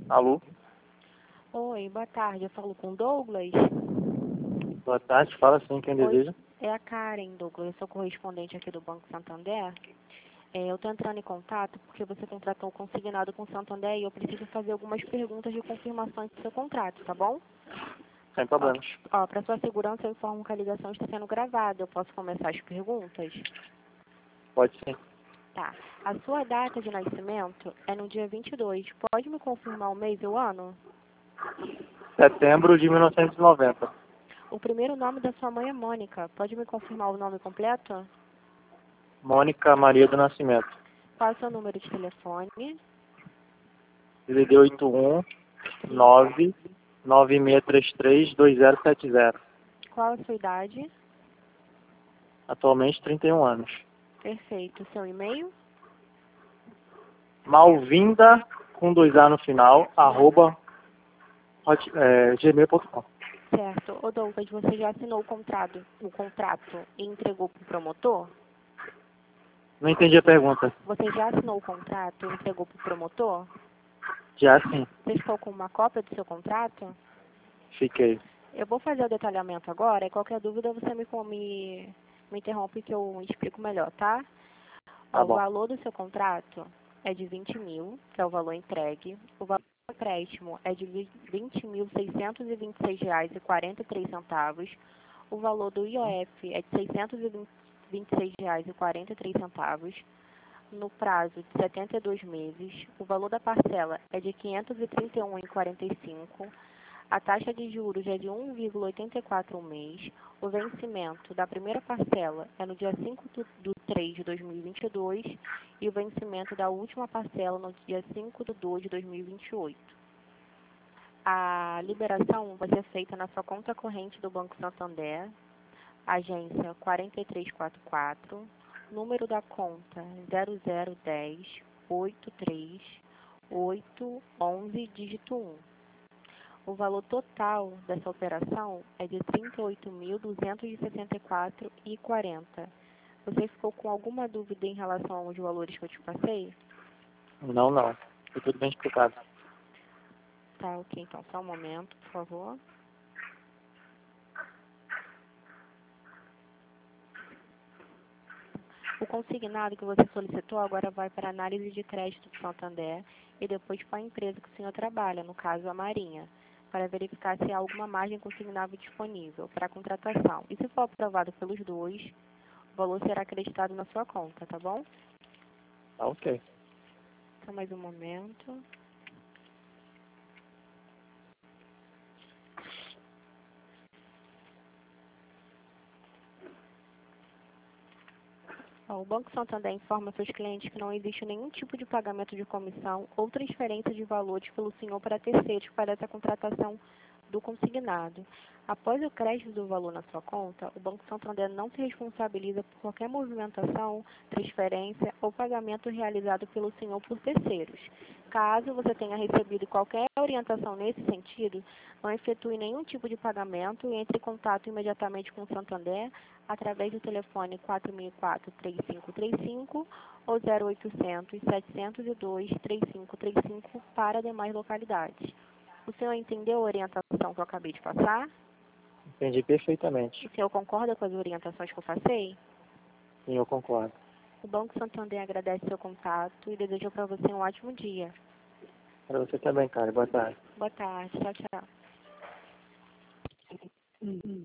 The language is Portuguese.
Alô? Oi, boa tarde. Eu falo com o Douglas. Boa tarde, fala sim, quem Oi, deseja. é a Karen, Douglas. Eu sou correspondente aqui do Banco Santander. Eu estou entrando em contato porque você contratou um consignado com o Santander e eu preciso fazer algumas perguntas de confirmações do seu contrato, tá bom? Sem problemas. Para sua segurança, eu informo que a ligação está sendo gravada. Eu posso começar as perguntas? Pode sim. Tá. A sua data de nascimento é no dia 22. Pode me confirmar o mês e o ano? Setembro de 1990. O primeiro nome da sua mãe é Mônica. Pode me confirmar o nome completo? Mônica Maria do Nascimento. Qual é o seu número de telefone? DDD 81 9 9633 2070. Qual é a sua idade? Atualmente 31 anos. Perfeito. Seu e-mail? Malvinda com 2A no final, @gmail.com. Certo. Ô Douglas, você já assinou o contrato e entregou para o promotor? Não entendi a pergunta. Você já assinou o contrato e entregou para o promotor? Já sim, Você ficou com uma cópia do seu contrato? fiquei. Eu vou fazer o detalhamento agora e qualquer dúvida você me interrompe que eu explico melhor, tá? Tá O bom. valor do seu contrato é de 20 mil, que é o valor entregue. O valor do empréstimo é de R$ 20.626,43. O valor do IOF é de R$ 626,43. No prazo de 72 meses. O valor da parcela é de R$ 531,45. A taxa de juros é de 1,84 ao mês. O vencimento da primeira parcela é no dia 5 de 3 de 2022 e o vencimento da última parcela no dia 5 de 2 de 2028. A liberação vai ser feita na sua conta corrente do Banco Santander, agência 4344, número da conta 0010 83 811, dígito 1. O valor total dessa operação é de R$ 38.264,40. Você ficou com alguma dúvida em relação aos valores que eu te passei? Não. Foi tudo bem explicado. Tá, ok. Então, só um momento, por favor. O consignado que você solicitou agora vai para a análise de crédito do Santander e depois para a empresa que o senhor trabalha, no caso a Marinha, para verificar se há alguma margem consignável disponível para a contratação. E se for aprovado pelos dois, o valor será acreditado na sua conta, tá bom? Tá ok. Só mais um momento. O Banco Santander informa seus clientes que não existe nenhum tipo de pagamento de comissão ou transferência de valores pelo senhor para terceiros para essa contratação do consignado. Após o crédito do valor na sua conta, o Banco Santander não se responsabiliza por qualquer movimentação, transferência ou pagamento realizado pelo senhor por terceiros. Caso você tenha recebido qualquer orientação nesse sentido, não efetue nenhum tipo de pagamento e entre em contato imediatamente com o Santander através do telefone 4004-3535 ou 0800-702-3535 para demais localidades. O senhor entendeu a orientação que eu acabei de passar? Entendi perfeitamente. O senhor concorda com as orientações que eu passei? Sim, eu concordo. O Banco Santander agradece seu contato e deseja para você um ótimo dia. Para você também, cara. Boa tarde. Boa tarde. Tchau, tchau.